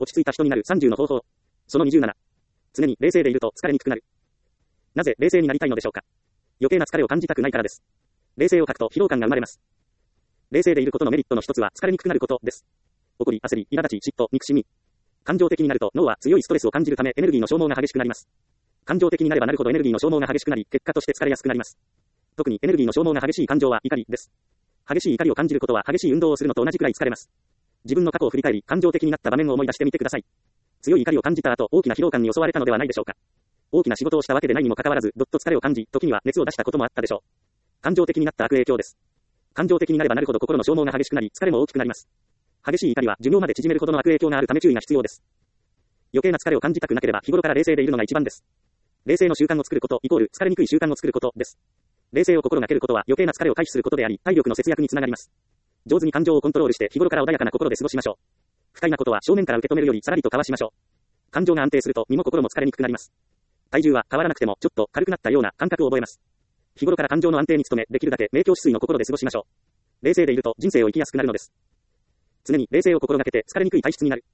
落ち着いた人になる30の方法。その27。常に冷静でいると疲れにくくなる。なぜ冷静になりたいのでしょうか。余計な疲れを感じたくないからです。冷静を書くと疲労感が生まれます。冷静でいることのメリットの一つは疲れにくくなることです。怒り、焦り、苛立ち、嫉妬、憎しみ。感情的になると脳は強いストレスを感じるためエネルギーの消耗が激しくなります。感情的になればなるほどエネルギーの消耗が激しくなり、結果として疲れやすくなります。特にエネルギーの消耗が激しい感情は怒りです。激しい怒りを感じることは激しい運動をするのと同じくらい疲れます。自分の過去を振り返り、感情的になった場面を思い出してみてください。強い怒りを感じた後、大きな疲労感に襲われたのではないでしょうか。大きな仕事をしたわけでないにもかかわらず、どっと疲れを感じ、時には熱を出したこともあったでしょう。感情的になった悪影響です。感情的になればなるほど心の消耗が激しくなり、疲れも大きくなります。激しい怒りは寿命まで縮めるほどの悪影響があるため注意が必要です。余計な疲れを感じたくなければ日頃から冷静でいるのが一番です。冷静の習慣を作ることイコール疲れにくい習慣を作ることです。冷静を心がけることは余計な疲れを回避することであり、体力の節約につながります。上手に感情をコントロールして日頃から穏やかな心で過ごしましょう。不快なことは正面から受け止めるよりさらりとかわしましょう。感情が安定すると身も心も疲れにくくなります。体重は変わらなくてもちょっと軽くなったような感覚を覚えます。日頃から感情の安定に努め、できるだけ明鏡止水の心で過ごしましょう。冷静でいると人生を生きやすくなるのです。常に冷静を心がけて疲れにくい体質になる。